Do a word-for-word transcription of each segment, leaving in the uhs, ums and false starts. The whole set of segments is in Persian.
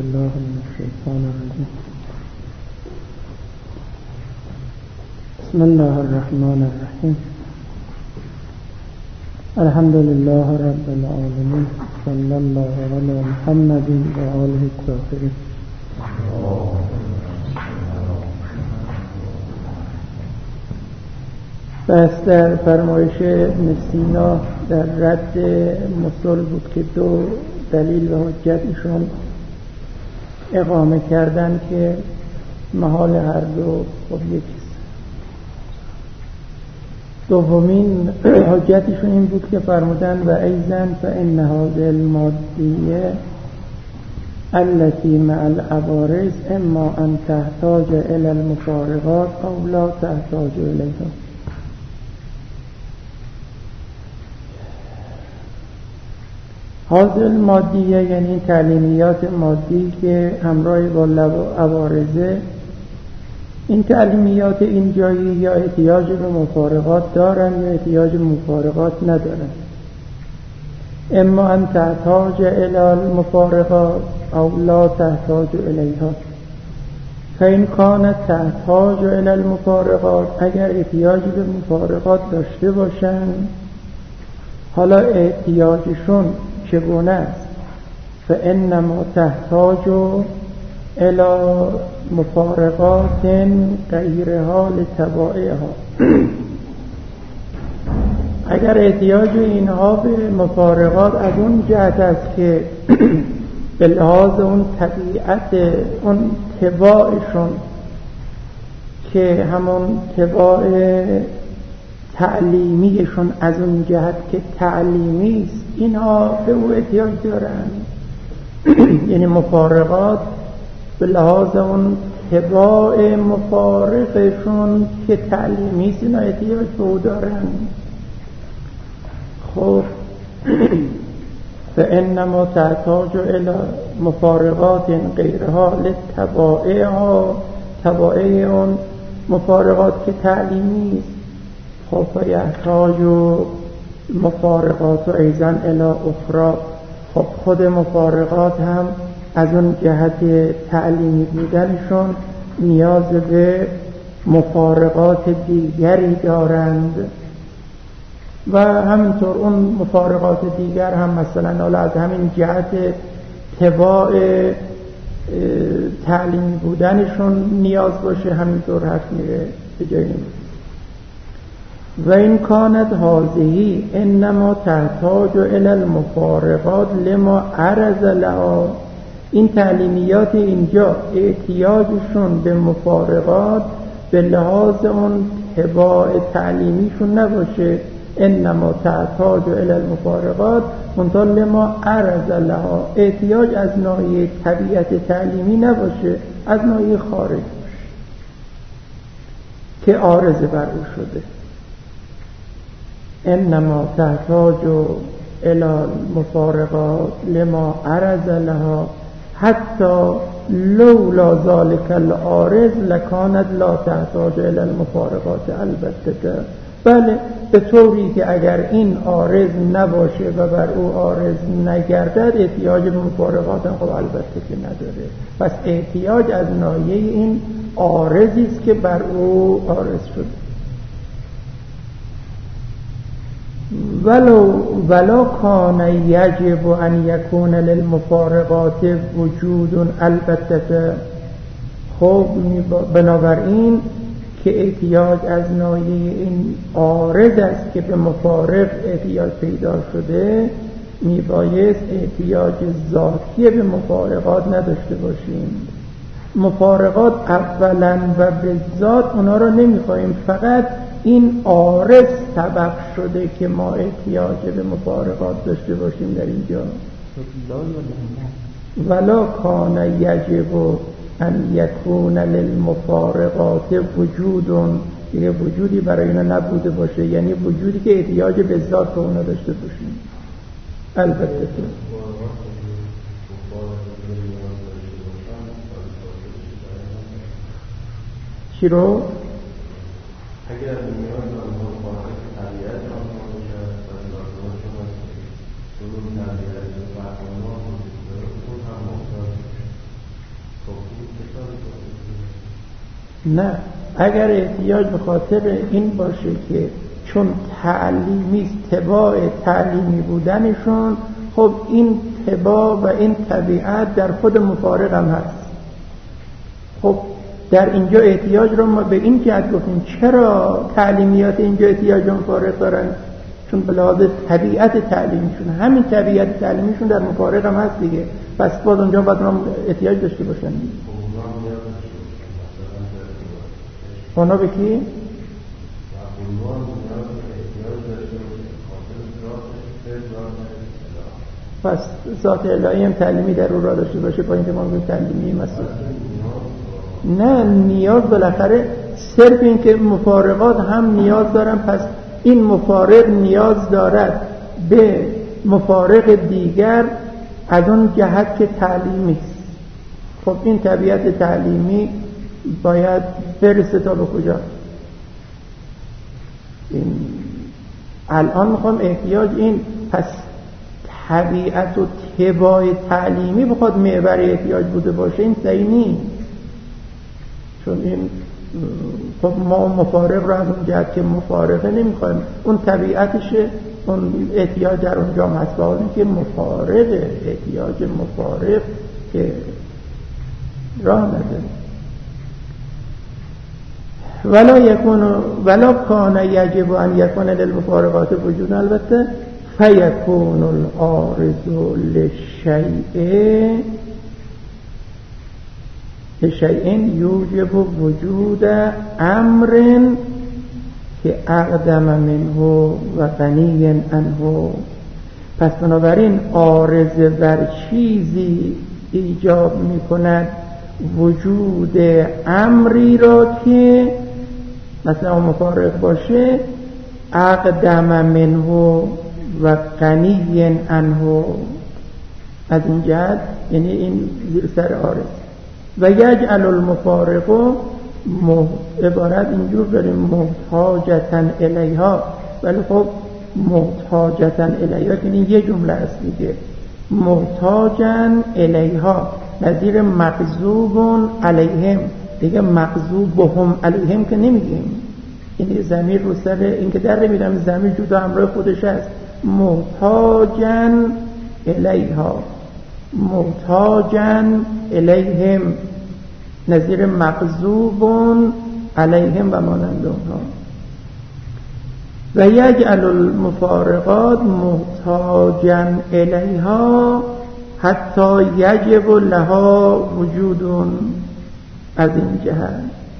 بالله من الشیطان الرجیم. بسم الله الرحمن الرحیم. الحمد لله رب العالمین. صلی الله علی محمد و آله الطاهرین. بس در فرمایش ابن سینا در رد مسل بود که دو دلیل و حجت ایشون اقامه کردن که محال هر دو خب یکیست. دومین حجتشون این بود که فرمودن و ایضا فإن هذه المادیه التي مع العوارض اما ان تحتاج الى المفارقات او لا تحتاج الیها. حاضر مادیه یعنی تعلیمیات مادی که همراه با عوارضه. این تعلیمیات اینجایی یا احتیاج به مفارقات دارن یا احتیاج به مفارقات ندارن. اما ان تحتاج الى المفارقات او لا تحتاج الیها. فإن كانت تحتاج الى المفارقات، اگر احتیاج به مفارقات داشته باشن، حالا احتیاجشون چگونه است؟ فإنما تحتاج الى مفارقات غیرها لتبائها. اگر احتیاج اینها به مفارقات از اون جهت است که به لحاظ اون طبیعت اون تباعشون که همون تباع تعلیمیشون از اون جهت که تعلیمی است، اینها به او احتیاج دارن. یعنی مفارقات به لحاظ اون تباع مفارقشون که تعلیمی است، اینا احتیاج به او دارن. خب فإنما تحتاج الى مفارقات غیرها لتبائها، تبائع اون مفارقات که تعلیمی است. خب فیحتاج مفارقات و ایضا الی اخرى. خب خود مفارقات هم از اون جهت تعلیمی بودنشون نیاز به مفارقات دیگری دارند و همینطور اون مفارقات دیگر هم مثلا حالا از همین جهت تباع تعلیمی بودنشون نیاز باشه، همینطور حرف میره به جای نمیره. و این کانت هذه انما تحتاج الى المفارقات لما عرض لها. این تعلیمیات اینجا احتیاجشون به مفارقات به لحاظ اون تباع تعلیمیشون نباشه. انما تحتاج الى المفارقات منتها لما عرض لها. احتیاج از ناحیه طبیعت تعلیمی نباشه، از ناحیه خارج باشه که عارض بر او شده. انما تحتاج الى المفارقات لما عرض لها حتی لولا ذلك العارض لکانت لا تحتاج الى المفارقات. البته بله، به طوری که اگر این عارض نباشه و بر او عارض نگردد احتیاج به مفارقات هم خب البته که نداره. پس احتیاج از ناحیه این عارضی است که بر او عارض شده. ولو ولا کان یجب ان یکون للمفارقات وجود. البته خب بنابراین که احتیاج از ناحیه این عارض است که به مفارق احتیاج پیدا شده، میبایست احتیاج ذاتی به مفارقات نداشته باشیم. مفارقات اولا و به ذات اونا رو نمیخوایم، فقط این عارض سبب شده که ما احتیاج به مفارقات داشته باشیم در اینجا. ولا کان یجب ان یکون للمفارقات وجود. یه وجودی برای اینا نبوده باشه، یعنی وجودی که احتیاج به ذات به اونا داشته باشیم. البته چی رو؟ اگر میان مفارقات طبیعت آنها باشد و لازمشون از سلوک طبیعت و فرمان اون هم محتاج نه، اگر احتیاج به خاطر این باشه که چون تعلیمی تباع تعلیمی بودنشون، خب این تباع و این طبیعت در خود مفارق هم هست. خب در اینجا احتیاج رو ما به این جهت گفتیم چرا تعلیمیات اینجا احتیاج مفارق دارن؟ چون به لحاظ طبیعت تعلیمیشون، همین طبیعت تعلیمیشون در مفارق هم هست دیگه، پس باز اونجا باید ما احتیاج داشته باشن دیگه. اونا به کی؟ پس ذات الهی هم تعلیمی در او را داشته باشه با اینکه ما به تعلیمی مسئول نه نیاز، بالاخره صرف این که مفارقات هم نیاز دارن، پس این مفارق نیاز دارد به مفارق دیگر از اون جهت که تعلیمی است. خب این طبیعت تعلیمی باید برسه تا به کجا؟ این الان میخوام احتیاج این، پس طبیعت و تباع تعلیمی بخواد محور احتیاج بوده باشه این صحیح نیست، چون این خب ما مفارق رو از اون جهت که مفارقه نمیخوایم، اون طبیعتشه، اون احتیاج در اونجا هم هست، باید که مفارقه، احتیاج مفارق که راه نداره. ولا یکون ولا کان یجب ان یکون للمفارقات وجود، البته فیکون العارض للشیء لشیء یوجب وجود امر که اقدم منه و غنی عنه. پس بنابراین عارض بر چیزی ایجاب میکند وجود امری را که مثلا مفارق باشه، اقدم منه و غنی عنه، از این جهت یعنی این زیر سر عارض. و یجعل المفارق عبارت اینجور داریم محتاجتا الیها، ولی خب محتاجتا الیها یعنی یه جمله است دیگه، محتاجا الیها نظیر مغضوب علیهم دیگه، مغضوبهم علیهم که نمیگیم، این ضمیر رو سر این که در نمیدم ضمیر جدا همراه خودش است، محتاجا الیها محتاجا الیهم نظیر مغضوب علیهم و مانند اونها. و یجعل المفارقات محتاجا الیها حتی یجب لها وجود، از این جهت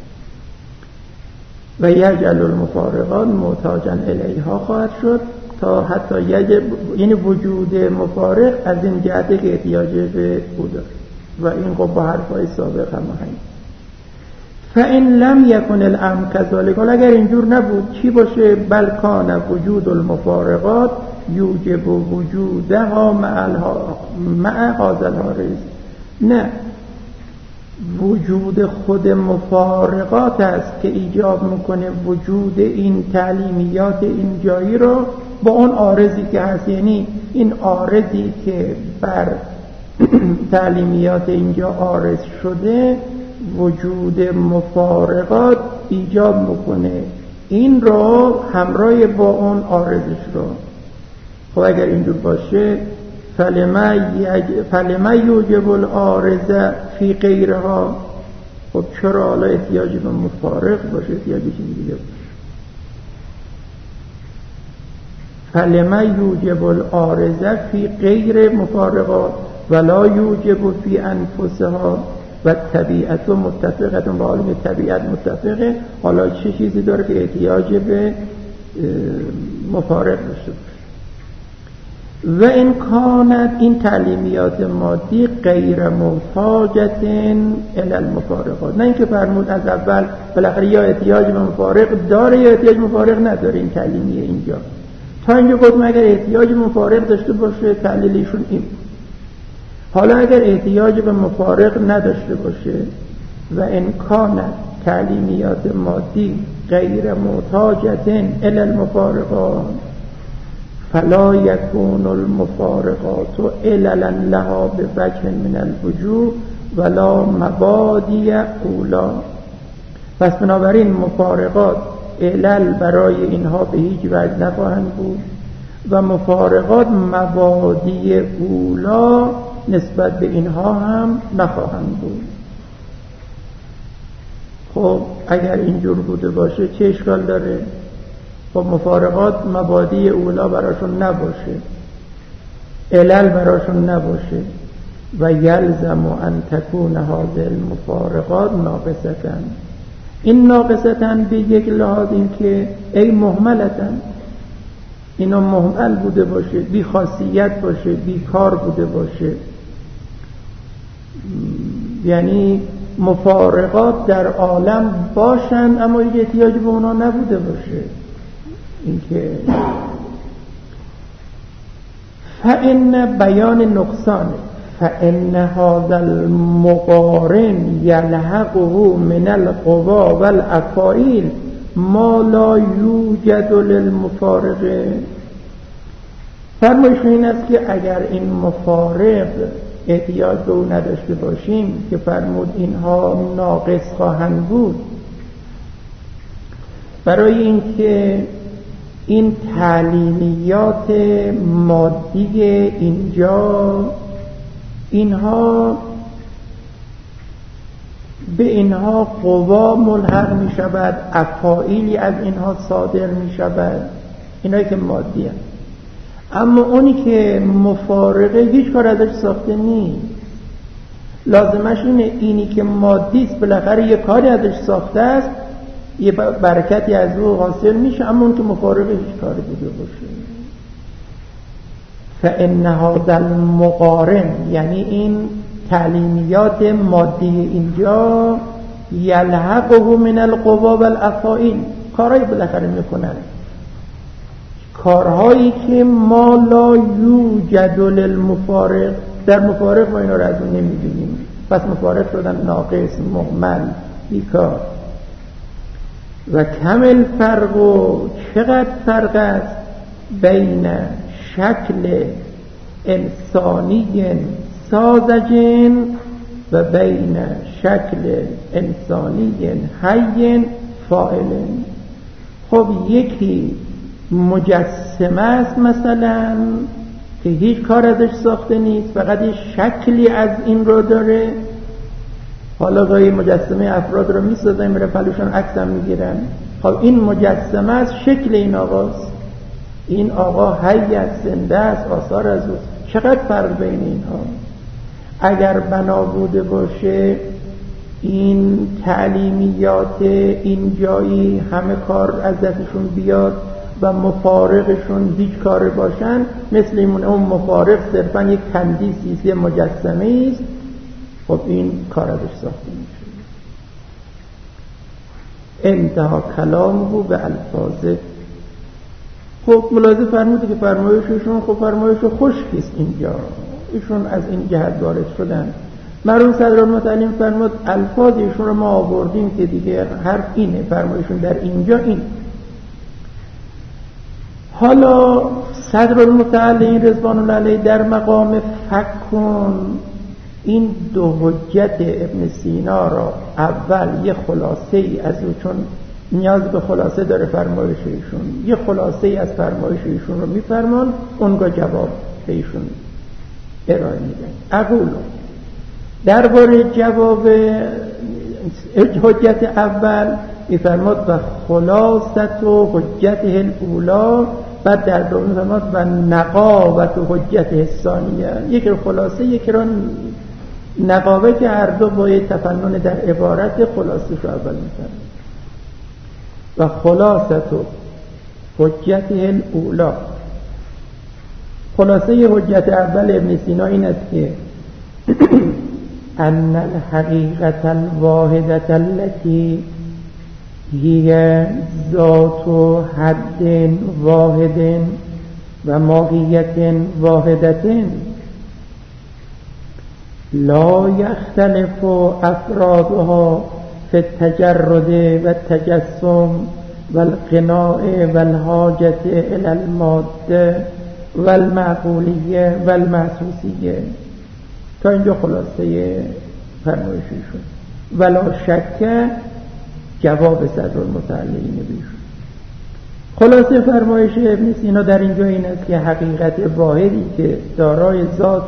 و یجعل المفارقات محتاجا الیها خواهد شد تا حتی یجب، یعنی وجود مفارق از این جهت که احتیاج به او داره و این خب با حرفای سابق هم همین. فإن لم يكن الامر كذلك، اگر اینجور نبود چی باشه؟ بل کان وجود المفارقات یوجب وجودها مع هذا العارض، نه وجود خود مفارقات است که ایجاب میکنه وجود این تعلیمیات این جایی رو با اون عارضی که هست، یعنی این عارضی که بر تعلیمیات اینجا عارض شده وجود مفارقات ایجاب میکنه این رو همراه با اون عارضش رو. خب اگر اینجور باشه فلما یج... فلما یوجب العارض فی غیرها، خب چرا حالا احتیاج به مفارق باشه، احتیاج به چیزی دیگه باشه؟ فلما یوجب العارض فی غیر مفارقات ولا یوجب فی انفسها و طبیعت و متفقه، با عالم طبیعت متفقه، حالا چه چیزی داره که احتیاج به مفارق داشته باشه؟ و این کانت، این تعلیمیات مادی غیر محتاجت الی المفارقات، نه اینکه فرمود از اول بالاخره یا احتیاج به مفارق داره یا احتیاج مفارق نداره، این تعلیمیه اینجا تا اینجا گفتم اگر احتیاج مفارق داشته باشه تعلیلیشون این. حالا اگر احتیاج به مفارق نداشته باشه و این کانت تعلیمیات مادی غیر محتاجت الی المفارقات فلا یکون المفارقات عللا لها بوجه من الوجوه ولا مبادی اولا. پس بنابراین مفارقات علل برای اینها به هیچ وجه نخواهند بود و مفارقات مبادی اولا نسبت به اینها هم نخواهند بود. خب اگر اینجور بوده باشه چه اشکال داره؟ خب مفارقات مبادی اولا براشون نباشه، علل براشون نباشه و یلزم ان تکون هذه المفارقات ناقصتن. این ناقصتن به یک لحاظ این که ای مهملتن، اینا مهمل بوده باشه، بی خاصیت باشه، بی کار بوده باشه. یعنی مفارقات در عالم باشند اما هیچ احتیاج به اونا نبوده باشه. اینکه فإن بیان نقصان فإن هذا المقارن یلحقه من القوا والافاعیل ما لا یوجد للمفارق. فرمایش این است که اگر این مفارق احتیاج به او نداشته باشیم که فرمود اینها ناقص خواهند بود، برای اینکه این تعلیمیات مادی اینجا اینها به اینها قوا ملحق می شود، افاعیلی از اینها صادر می شود، اینایی که مادی هست. اما اونی که مفارقه هیچ کار ازش ساخته نیست، لازمش اینه اینی که مادی است بالاخره یه کاری ازش ساخته است، یه برکتی از او حاصل میشه، اما اون که مفارقه هیچ کاری بوده باشه. فإن هذا المقارن یعنی این تعلیمیات مادی اینجا یلحقه من القوا والافاعیل، کارهایی بالاخره میکنن، کارهایی که ما لا یوجد للمفارق، در مفارق ما اینا رو از اون نمیبینیم، پس مفارق شدن ناقص، مهمل، بیکار. و کم الفرق، و چقدر فرق است بین شکل انسانی ساذج و بین شکل انسانی حی فاعل. خب یکی مجسمه است مثلا که هیچ کار ازش ساخته نیست، فقط یه شکلی از این رو داره. حالا گاهی مجسمه افراد رو میسازن، میره پلوشون عکس هم میگیرن. خب این مجسمه است، شکل این آقاست، این آقا حی است، زنده است، آثار از او. چقدر فرق بین اینها. اگر بنا بوده باشه این تعلیمیات این جایی همه کار از دستشون بیاد و مفارقشون هیچ کار باشن، مثل این اون مفارق صرفا یک تندیسی است، یه مجسمه است، خب این کار ازش ساخته میشه. انتها کلامه به الفاظ. خب ملاحظه فرموده که فرمایششون خب فرمایش خشکیست اینجا، ایشون از این جهت وارد شدن. مرحوم صدرالمتعلم فرمود الفاظ ایشون رو ما آوردیم که دیگه حرف اینه، فرمایشون در اینجا این. حالا صدرالمتعلم رضوان الله علیه در مقام فکن این دو حجت ابن سینا را اول یه خلاصه ای از او، چون نیاز به خلاصه داره فرمایش ایشون، یه خلاصه ای از فرمایش ایشون رو میفرمان، اونگاه جواب به ایشون ارائه میدن. اقول درباره جواب حجت اول میفرماد و خلاصت و حجت الاولا، بعد در دوم میفرماد و نقاوت و حجت ثانیه. یک رو خلاصه، یک رو نقاوه، که هر دو با یه تفنن در عبارت خلاصه رو اول میفرماد. و خلاصت و حجت الاولا، خلاصه حجت اول ابن سینا این است که ان الحقیقت الواحدة التي هي ذات حد واحد و ماهیت واحدة لا يختلف افرادها في التجرد والتجسم والقناع والحاجة الى الماده والمعقولیه والمحسوسیه. تا اینجا خلاصه فرمایششون. ولا شک جواب صدرالمتعلقین بیشون. خلاصه فرمایش ابن سینا در اینجا این است که حقیقت واحدی که دارای ذات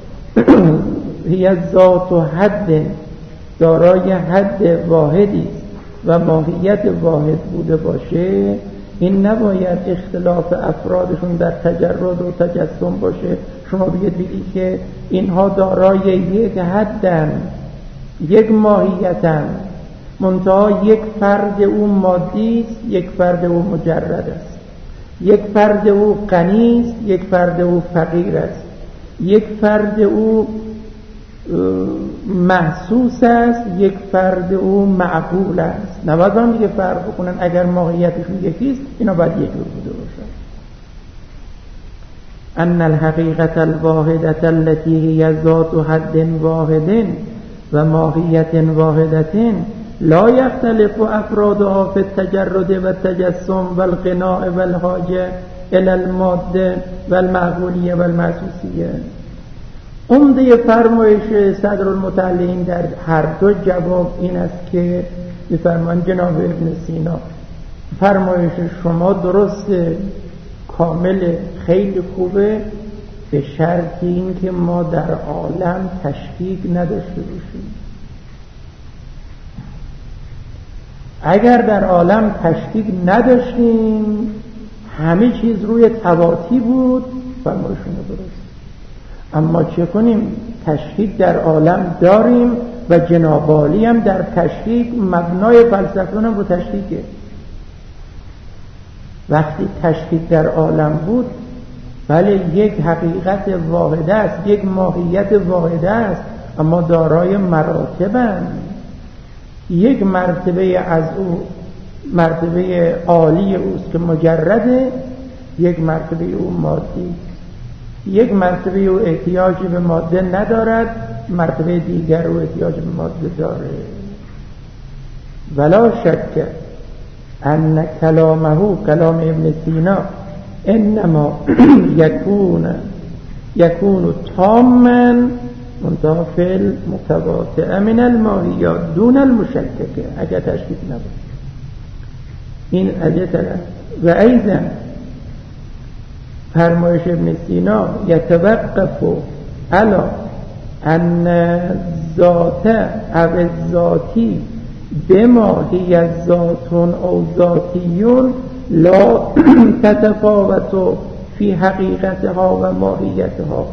هی ذات و حد، دارای حد واحدی و ماهیت واحد بوده باشه، این نباید اختلاف افرادشون در تجرد و تجسم باشه. شما بگید بگید که اینها دارای یک حدن، یک ماهیتن، منتها یک فرد او مادی است، یک فرد او مجرد است، یک فرد او غنی است، یک فرد او فقیر است، یک فرد او محسوس است، یک فرد او معقول است. نباید هم دیگه فرق بکنن. اگر ماهیتشون یکیست اینا باید یک رو بوده باشن. ان الحقیقت الواحدة التي هي ذات حد واحد و ماهیت واحدة لا يختلف افرادها في التجرد والتجسم والغناء والحاجة الى الماده والمعقولیه والمحسوسیه. عمده فرمایش صدرالمتعلقین در هر دو جواب این است که می‌فرمایند جناب ابن سینا فرمایش شما درست، کامل، خیلی خوبه، به شرط این که ما در عالم تشکیک نداشته باشیم. اگر در عالم تشکیک نداشتیم همه چیز روی تواتی بود، فرمایشون درست. اما چه کنیم؟ تشکیک در عالم داریم و جناب عالی هم در تشکیک مبنای فلسفه هم رو تشکیکه. وقتی تشکیک در عالم بود، بله یک حقیقت واحده است، یک ماهیت واحده است، اما دارای مراتبند. یک مرتبه از او مرتبه عالی اوست که مجرده، یک مرتبه او مادی، یک مرتبه او احتیاجی به ماده ندارد، مرتبه دیگر او احتیاج به ماده داره. ولا شک ان کلامه، کلام ابن سینا، انما یکون یکون تاما منتافل متواطع من الماهیات دون المشککه. اگر تشکیک نبود این از یه طرف. و ایضا فرمایش ابن سینا یتوقف علی ان ذات او ذاتی بما هی ذاتون او ذاتیون لا تتفاوت فی حقیقتها و ماهیتها.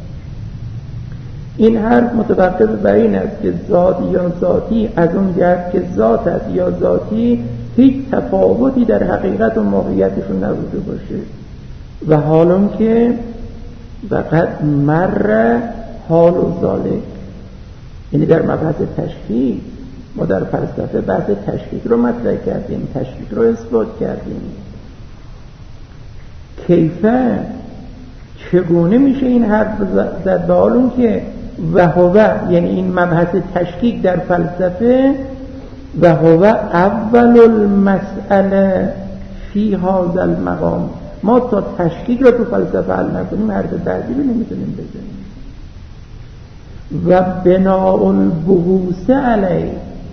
این حرف متوقف بر این است که ذات یا ذاتی از اون جهت که ذات است یا ذاتی هیچ تفاوتی در حقیقت و ماهیتشون نبوده باشه. و حالون که فقط مر حال و ذالک، یعنی در مبحث تشکیک ما در فلسفه بحث تشکیک رو مطرح کردیم، تشکیک رو اثبات کردیم. کیفه چگونه میشه این حرف زد؟ به حالون که و هو، یعنی این مبحث تشکیک در فلسفه، و هو اول المسئله فی هذا المقام. ما تا تشکیک رو تو فلسفه حل نکنیم حرف بعدی رو نمیتونیم بزنیم. و بناء البحوث علیه،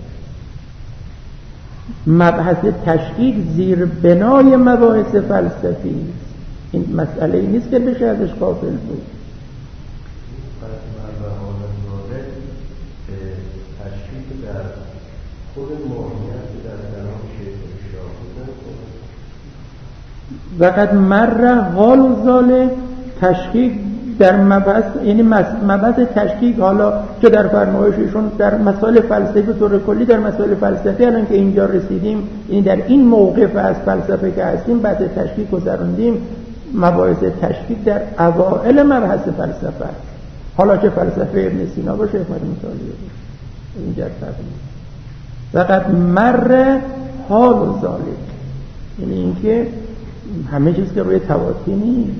مبحث تشکیک زیر بنای مباحث فلسفی. این مسئله ای نیست که بشه ازش غافل بود. تشکیک در خود ماهیت در کلام شیخ وقت مر حال و ذالک، تشکیک در مبحث، یعنی مبحث تشکیک حالا چه در فرمایششون در مسائل فلسفی به طور کلی، در مسائل فلسفی الان که اینجا رسیدیم، یعنی در این موقف از فلسفه که هستیم بحث تشکیک گذروندیم. مباحث تشکیک در اوائل مبحث فلسفه است. حالا چه فلسفه ابن سینا باشه، افاد مطالعه باشه، اینجا تفصیل. فقط مر حال و ذالک، یعنی اینکه همه چیز که روی تواتی نیست.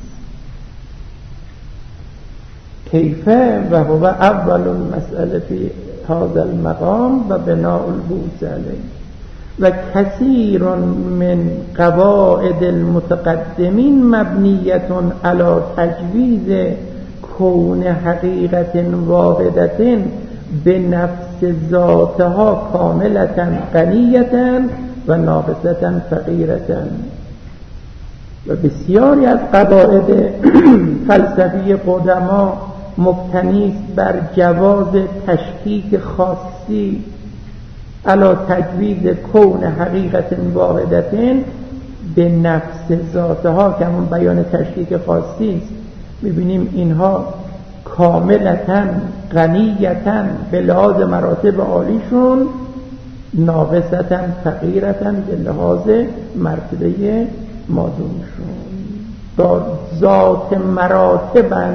کیفه و هو اول المسئله فی هذا المقام و بناء البحوث علیه. و کثیر من قواعد المتقدمین مبنیت علی تجویز کون حقیقت واحدت به نفس ذاتها کاملتا غنیتا و ناقصتا فقیرتا. و بسیاری از قواعد فلسفی قدما مبتنی است بر جواز تشکیک خاصی علی تجویز کون حقیقت واحدت به نفس ذاتها که همون بیان تشکیک خاصی است. می‌بینیم اینها کاملتاً غنیتاً به لحاظ مراتب عالیشون، ناقصتاً فقیرتاً به لحاظ مرتبه مادونشون. با ذات مراتباً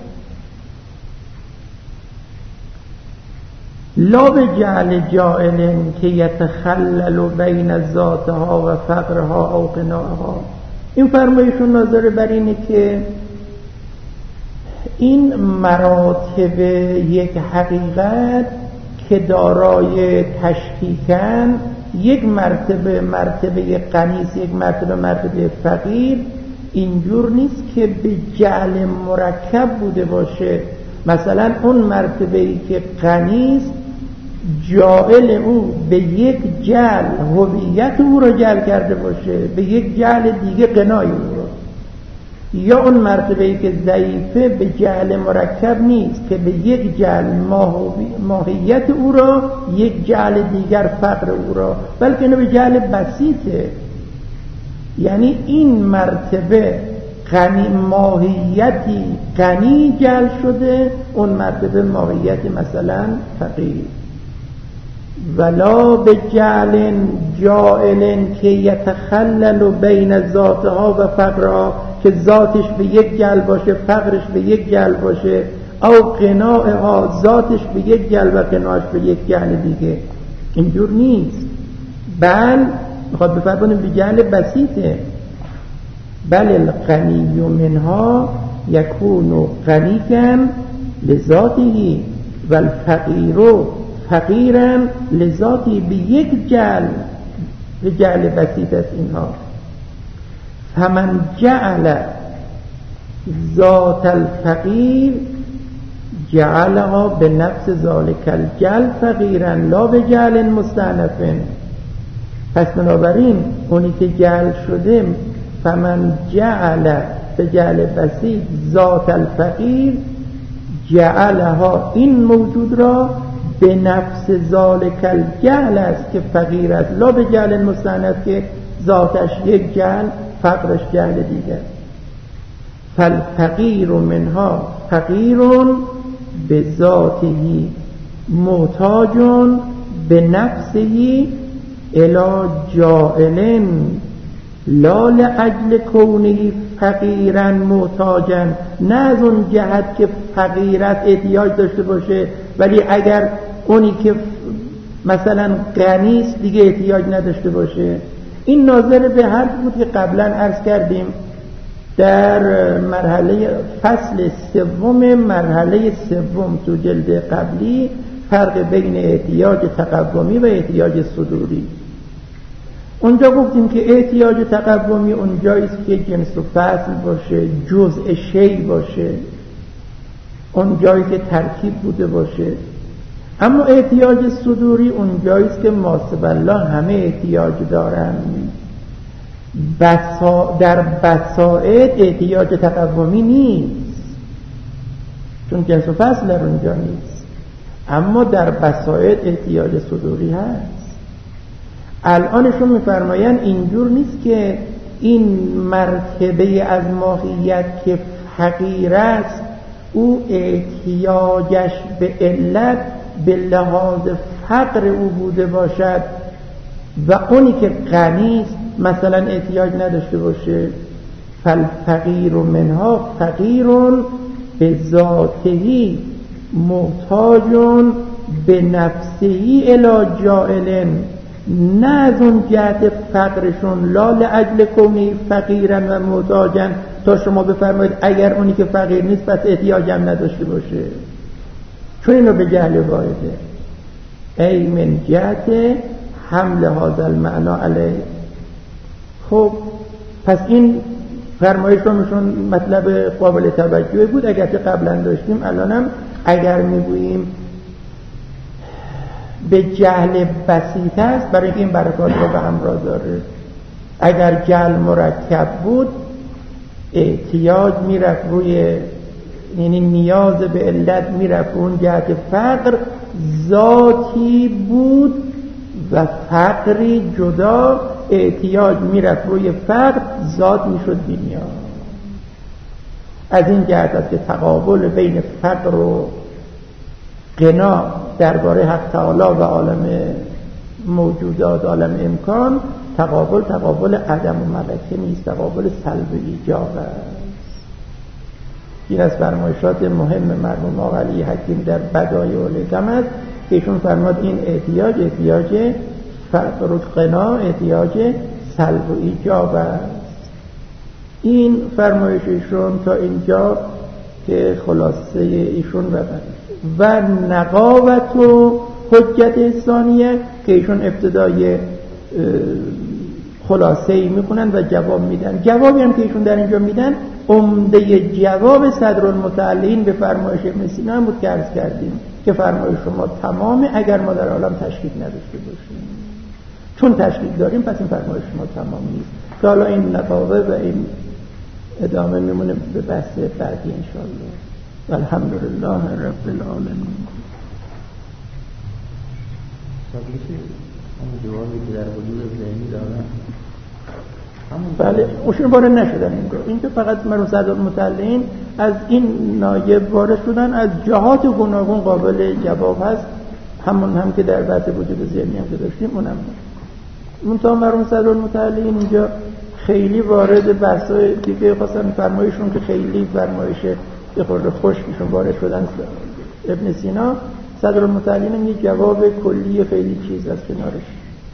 لا بجعل جائل که یتخلل بین ذاتها و فقرها او قناعها. این فرمایشون ناظر بر اینه که این مراتب یک حقیقت که دارای تشکیکن، یک مرتبه مرتبه غنیست، یک مرتبه مرتبه فقیر، اینجور نیست که به جعل مرکب بوده باشه. مثلا اون مرتبه‌ای که غنیست جائل او به یک جعل هویت او را جعل کرده باشه، به یک جعل دیگه قنای او را. یا اون مرتبه‌ای که ضعیفه به جعل مرکب نیست که به یک جعل ماهیت او را، یک جعل دیگر فقر او را، بلکه اینو به جعل بسیطه. یعنی این مرتبه غنی ماهیتی غنی جعل شده، اون مرتبه ماهیتی مثلا فقیر. ولا به جعل جائل که یتخلل بین ذاتها و فقرها، که ذاتش به یک جعل باشه فقرش به یک جعل باشه، او قناعها ذاتش به یک جعل و قناعش به یک جعل دیگه. اینجور نیست، بل میخواد بفرمونه به جعل بسیطه. بل الغنی منها یکون غنیًا لذاته و الفقیر فقیرا لذاته. به یک جعل، به جعل بسیط است اینها. فمن جعل ذات الفقیر جعلها به نفس ذالک الجعل فقیرا لا به جعل مستأنف. پس بنابراین اونی که جعل شده، فمن جعل به جعل بسیط ذات الفقیر جعلها، این موجود را به نفس ذالک الجعل است که فقیر است، لا به جعل مستأنف که ذاتش یک جعل فقرش جعل دیگر. فالفقیر منها فقیر به ذاته محتاج به نفسه الی جائل لا لأجل کونه فقیرا محتاجا. نه از اون جهت که فقیرت احتیاج داشته باشه، ولی اگر اونی که مثلا غنیست دیگه احتیاج نداشته باشه. این ناظر به حرف بود که قبلا عرض کردیم در مرحله فصل سوم مرحله سوم تو جلد قبلی، فرق بین احتیاج تقومی و احتیاج صدوری. اونجا گفتیم که احتیاج تقومی اونجاییست که جنس و فصل باشه، جزء شی باشه، اونجایی که ترکیب بوده باشه. اما احتیاج صدوری اونجاییست که ماسب الله همه احتیاج دارن. بسا در بساعد احتیاج تقومی نیست، چون جنس و فصل در اونجا نیست، اما در بساعد احتیاج صدوری هست. الانشون میفرماین اینجور نیست که این مرتبه از ماهیت که فقیر است او احتیاجش به علت به لحاظ فقر او بوده باشد و اونی که غنی است مثلا احتیاج نداشته باشه. فالفقیر منها فقیر به ذاته محتاج به نفسه الی جائل، نه از اون جهت فقرشون لا لأجل کونه فقیرا و محتاجا تا شما بفرمایید اگر اونی که فقیر نیست پس احتیاجم نداشته باشه، چون اینو به جهل وارده. ای من جهت حمل هذا المعنى علیه. خب پس این فرمایششون مطلب قابل توجه بود اگر که قبلا داشتیم. الانم اگر میگوییم به جهل بسیط است، برای اینکه این برکات رو به همراه داره. اگر جهل مرکب بود احتیاج میرفت روی، یعنی نیاز به علت میرفت اون جهت فقر ذاتی بود و فقری جدا، احتیاج میرفت روی فقر ذات میشد بی‌نیاز. از این جهت است که تقابل بین فقر و غنا درباره حق تعالی و عالم موجودات، عالم امکان، تقابل تقابل عدم و ملکه نیست، تقابل سلب و ایجاب است. این از فرمایشات مهم مرحوم آقا علی حکیم در بدایع الحکم است که ایشون فرماد این احتیاج احتیاج فقر و غنا، احتیاج سلب و ایجاب است. این فرمایش ایشون تا اینجا که خلاصه ایشون و و نقاوت و حجت ثانیه که ایشون ابتدای خلاصه ای میکنن و جواب میدن. جوابی هم که ایشون در اینجا میدن عمده جواب صدرالمتعلین به فرمایش ابن سینا هم بود که عرض کردیم که فرمایش شما تمامه اگر ما در عالم تشکیک نداشته باشیم. چون تشکیک داریم پس این فرمایش شما تمام نیست. که حالا این نقاوه و این ادامه میمونه به بحث بعدی انشاءالله. الحمدلله رب العالمین. همون جوابی که در حدود ذهنی دارن بله اوشون وارد نشدن اینجا. اینجا فقط مرحوم صدرالمتعلین از این نایب وارد شدن، از جهات گوناگون قابل جواب هست، همون هم که در بحث وجود ذهنی هم که داشتیم اونم منتها مرحوم صدرالمتعلین اینجا خیلی وارد بحثای دیگه خواستن فرمایشون که خیلی فرمایش یه خورده خشکشون وارد شدن ابن سینا. صدرالمتعلین هم یه جواب کلی خیلی چیز از کنارش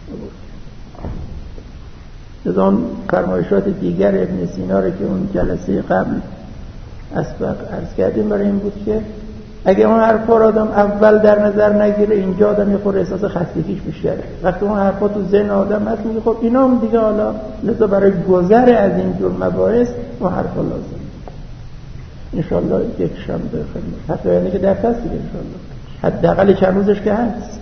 از آن فرمایشات دیگر ابن سینا رو که اون جلسه قبل اسبق عرض کردیم برای این بود که اگه اون حرفا رو آدم اول در نظر نگیره اینجا آدم یه خورده احساس خستگیش بیشتره. وقتی اون حرفا تو ذهن آدم هست میگه خب اینا هم دیگه حالا لذا برای گذر از این جور مباحث اون حرفا لازم. انشالله یک شنبه خدمت حتی یعنی که در فصل دیگه انشالله حداقل چند روزش که هست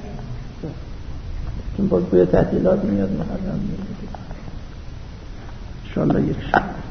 چون باز بوی تعطیلات میاد محرم میاد انشالله یک شنبه.